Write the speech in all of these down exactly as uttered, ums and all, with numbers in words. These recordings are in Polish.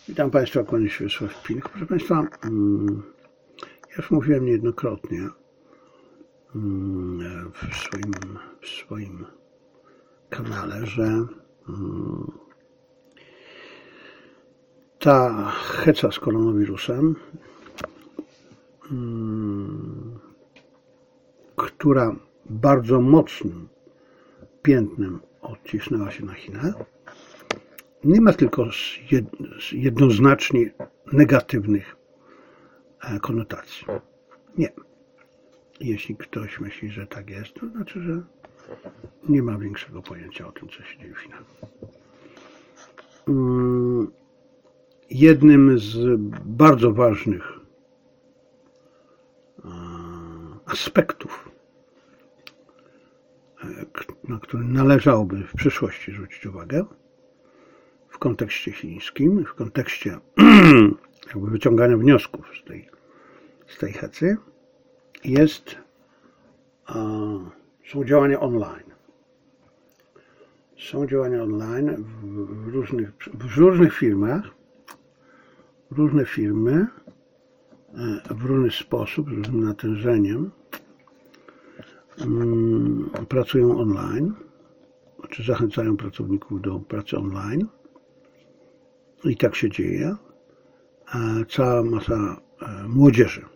Witam Państwa, kłaniam się Wiesław Pilch. Proszę Państwa, ja już mówiłem niejednokrotnie w swoim, w swoim kanale, że ta heca z koronawirusem, która bardzo mocnym piętnem odcisnęła się na Chinach, nie ma tylko jednoznacznie negatywnych konotacji. Nie. Jeśli ktoś myśli, że tak jest, to znaczy, że nie ma większego pojęcia o tym, co się dzieje w Chinach. Jednym z bardzo ważnych aspektów, na który należałoby w przyszłości zwrócić uwagę, w kontekście chińskim, w kontekście jakby wyciągania wniosków z tej, z tej hecy, jest, są działania online. Są działania online w różnych, w różnych firmach, różne firmy w różny sposób, z różnym natężeniem pracują online, czy zachęcają pracowników do pracy online. I tak się dzieje. Cała masa młodzieży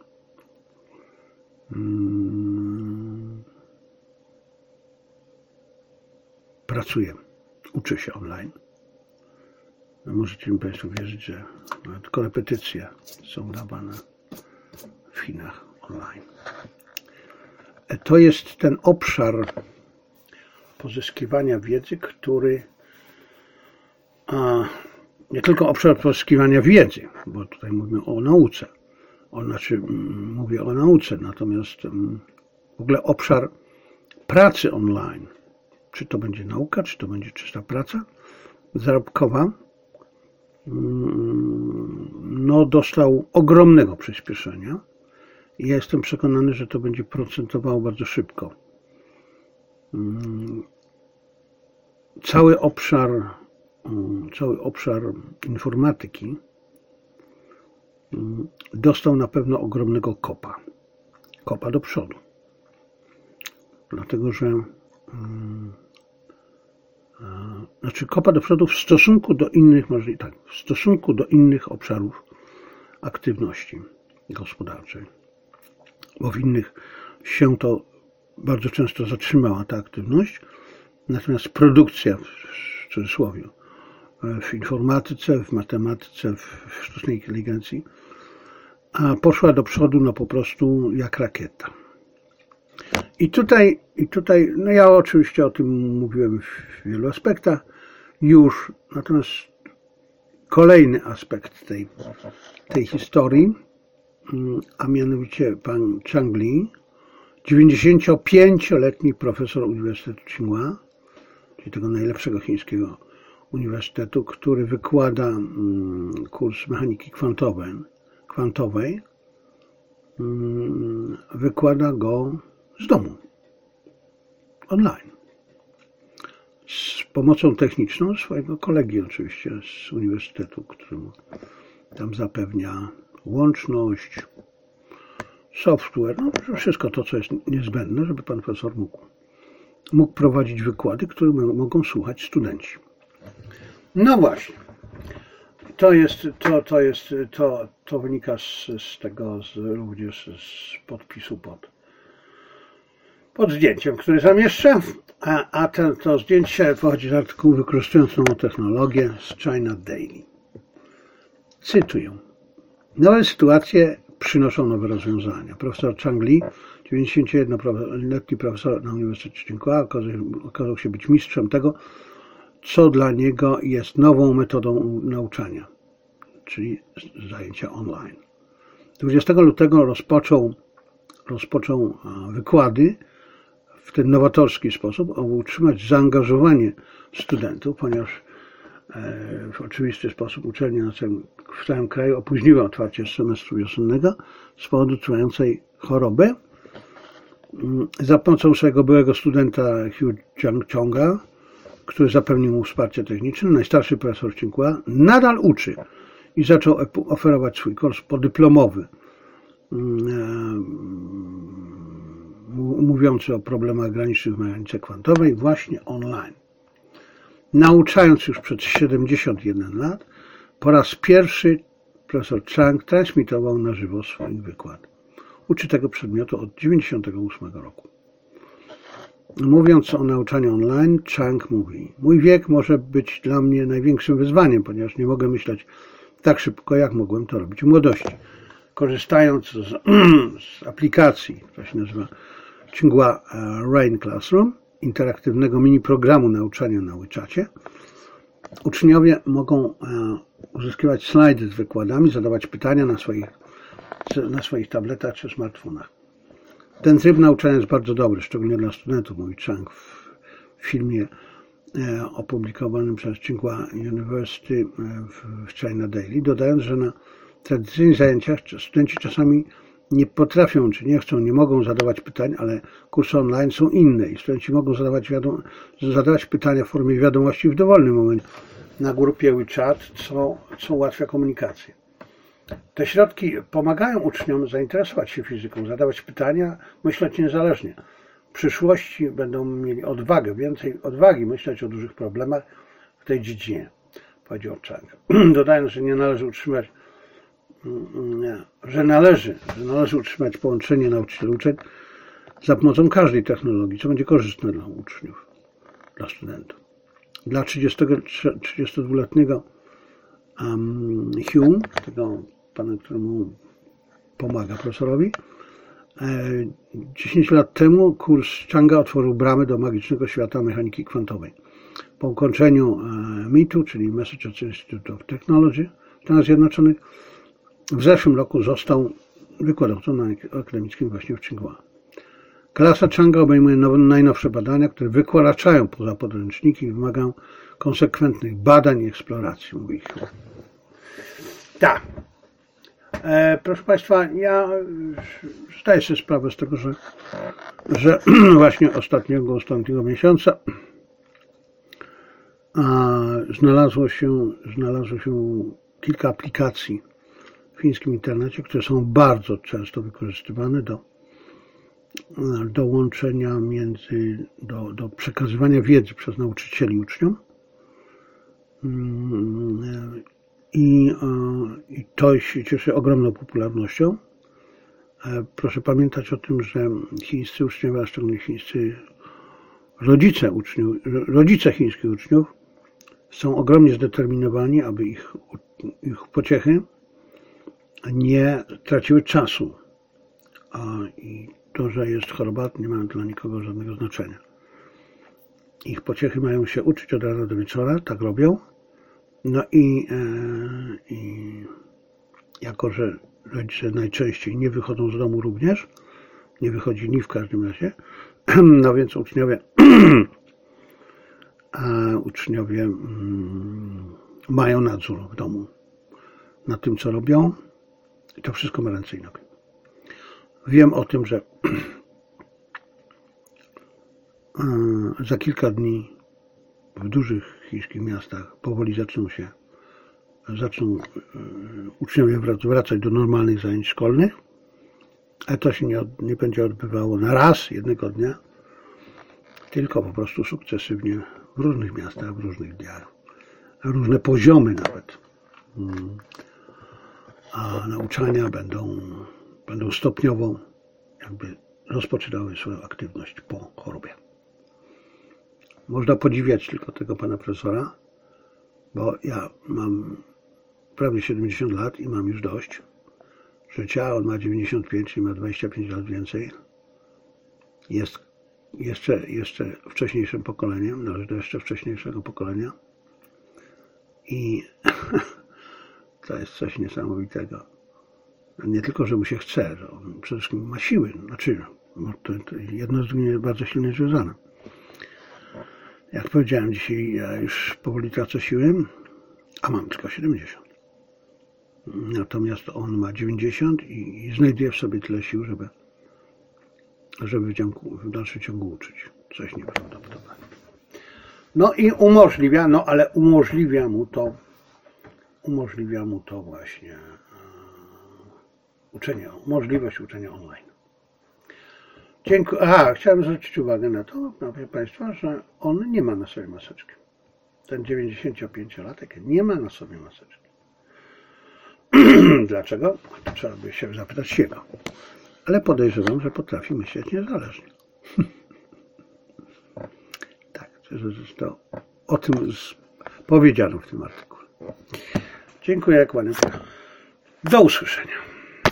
pracuje, uczy się online. Możecie mi Państwo wierzyć, że nawet korepetycje są dawane w Chinach online. To jest ten obszar pozyskiwania wiedzy, który nie tylko obszar pozyskiwania wiedzy, bo tutaj mówimy o nauce, o, znaczy mówię o nauce, natomiast w ogóle obszar pracy online, czy to będzie nauka, czy to będzie czysta praca zarobkowa, no dostał ogromnego przyspieszenia i ja jestem przekonany, że to będzie procentowało bardzo szybko. Cały obszar Cały obszar informatyki dostał na pewno ogromnego kopa. Kopa do przodu. Dlatego, że znaczy kopa do przodu w stosunku do innych, tak, w stosunku do innych obszarów aktywności gospodarczej. Bo w innych się to bardzo często zatrzymała ta aktywność, natomiast produkcja w cudzysłowie w informatyce, w matematyce, w sztucznej inteligencji, a poszła do przodu no po prostu jak rakieta. I tutaj, i tutaj, no ja oczywiście o tym mówiłem w wielu aspektach już, natomiast kolejny aspekt tej, tej historii, a mianowicie pan Chang Li, dziewięćdziesięciopięcioletni profesor Uniwersytetu Tsinghua, czyli tego najlepszego chińskiego uniwersytetu, który wykłada kurs mechaniki kwantowej, kwantowej, wykłada go z domu, online, z pomocą techniczną swojego kolegi oczywiście z uniwersytetu, któremu tam zapewnia łączność, software, no wszystko to, co jest niezbędne, żeby pan profesor mógł, mógł prowadzić wykłady, które mogą słuchać studenci. No właśnie, to jest, to, to jest, to, to wynika z, z tego, z, również z podpisu pod, pod zdjęciem, które zamieszczę, a, a ten, to zdjęcie pochodzi z artykułu wykorzystując nową technologię z China Daily. Cytuję. Nowe sytuacje przynoszą nowe rozwiązania. Profesor Chang Li, dziewięćdziesięciojednoletni profesor na Uniwersytecie Tsinghua, okazał się być mistrzem tego, co dla niego jest nową metodą nauczania, czyli zajęcia online. dwudziestego lutego rozpoczął, rozpoczął wykłady w ten nowatorski sposób, aby utrzymać zaangażowanie studentów, ponieważ w oczywisty sposób uczelnie na całym, w całym kraju opóźniły otwarcie semestru wiosennego z powodu trwającej choroby. Za pomocą swojego byłego studenta Hugh Chang-Chonga, który zapewnił mu wsparcie techniczne, najstarszy profesor Tsinghua nadal uczy, i zaczął oferować swój kurs podyplomowy, mówiący o problemach granicznych w mechanice kwantowej właśnie online. Nauczając już przez siedemdziesiąt jeden lat, po raz pierwszy profesor Chang transmitował na żywo swój wykład. Uczy tego przedmiotu od dziewięćdziesiątego ósmego roku. Mówiąc o nauczaniu online, Chang mówi: mój wiek może być dla mnie największym wyzwaniem, ponieważ nie mogę myśleć tak szybko, jak mogłem to robić w młodości. Korzystając z, z aplikacji, która się nazywa Tsinghua Rain Classroom, interaktywnego mini programu nauczania na WeChacie, uczniowie mogą uzyskiwać slajdy z wykładami, zadawać pytania na swoich, na swoich tabletach czy smartfonach. Ten tryb nauczania jest bardzo dobry, szczególnie dla studentów, mówi Chang w filmie opublikowanym przez Tsinghua University w China Daily, dodając, że na tradycyjnych zajęciach studenci czasami nie potrafią, czy nie chcą, nie mogą zadawać pytań, ale kursy online są inne i studenci mogą zadawać, wiadom- zadawać pytania w formie wiadomości w dowolnym momencie na grupie WeChat, co, co ułatwia komunikację. Te środki pomagają uczniom zainteresować się fizyką, zadawać pytania, myśleć niezależnie. W przyszłości będą mieli odwagę, więcej odwagi myśleć o dużych problemach w tej dziedzinie, powiedział Chang. Dodając, że nie należy utrzymać, że należy, że należy utrzymać połączenie nauczyciel-uczeń za pomocą każdej technologii, co będzie korzystne dla uczniów, dla studentów. Dla trzydziestodwuletniego um, Hume, tego pana, któremu pomaga profesorowi, dziesięć lat temu kurs Changa otworzył bramy do magicznego świata mechaniki kwantowej. Po ukończeniu mitu, czyli Massachusetts Institute of Technology w Stanach Zjednoczonych, w zeszłym roku został wykładowcą akademickim właśnie w Tsinghua. Klasa Changa obejmuje najnowsze badania, które wykraczają poza podręczniki i wymagają konsekwentnych badań i eksploracji, mówi Hume. Tak. E, proszę Państwa, ja zdaję sobie sprawę z tego, że, że właśnie ostatniego, ostatniego miesiąca a, znalazło się, znalazło się kilka aplikacji w chińskim internecie, które są bardzo często wykorzystywane do, do łączenia między, do, do przekazywania wiedzy przez nauczycieli uczniom. I, I to się cieszy ogromną popularnością. Proszę pamiętać o tym, że chińscy uczniowie, a szczególnie chińscy rodzice uczniów, rodzice chińskich uczniów są ogromnie zdeterminowani, aby ich, ich pociechy nie traciły czasu. A i to, że jest choroba, nie ma dla nikogo żadnego znaczenia. Ich pociechy mają się uczyć od rana do wieczora, tak robią. No i, e, i jako, że rodzice najczęściej nie wychodzą z domu również, nie wychodzi ni w każdym razie, no więc uczniowie, a uczniowie mm, mają nadzór w domu nad tym, co robią i to wszystko ma ręce i nogi. Wiem o tym, że e, za kilka dni w dużych chińskich miastach powoli zaczną się, zaczną uczniowie wracać do normalnych zajęć szkolnych, a to się nie, nie będzie odbywało na raz, jednego dnia, tylko po prostu sukcesywnie w różnych miastach, w różnych dniach, różne poziomy nawet. A nauczania będą, będą stopniowo jakby rozpoczynały swoją aktywność po chorobie. Można podziwiać tylko tego pana profesora, bo ja mam prawie siedemdziesiąt lat i mam już dość życia. On ma dziewięćdziesiąt pięć, czyli ma dwadzieścia pięć lat więcej. Jest jeszcze, jeszcze wcześniejszym pokoleniem, należy do jeszcze wcześniejszego pokolenia. I to jest coś niesamowitego. Nie tylko, że mu się chce, że on przede wszystkim ma siły. Znaczy, to, to jedno z drugim jest bardzo silnie związane. Jak powiedziałem, dzisiaj ja już powoli tracę siły, a mam tylko siedemdziesiąt. Natomiast on ma dziewięćdziesiąt i, i znajduje w sobie tyle sił, żeby, żeby w, ciągu, w dalszym ciągu uczyć. Coś nieprawdopodobnego. No i umożliwia, no ale umożliwia mu to, umożliwia mu to właśnie uczenie, możliwość uczenia online. Dziękuję. Aha, chciałem zwrócić uwagę na to, proszę Państwa, że on nie ma na sobie maseczki. Ten dziewięćdziesięciopięciolatek nie ma na sobie maseczki. Dlaczego? To trzeba by się zapytać jego. Ale podejrzewam, że potrafi myśleć niezależnie. Tak, to o tym powiedziano w tym artykule. Dziękuję, kłaniam się. Do usłyszenia.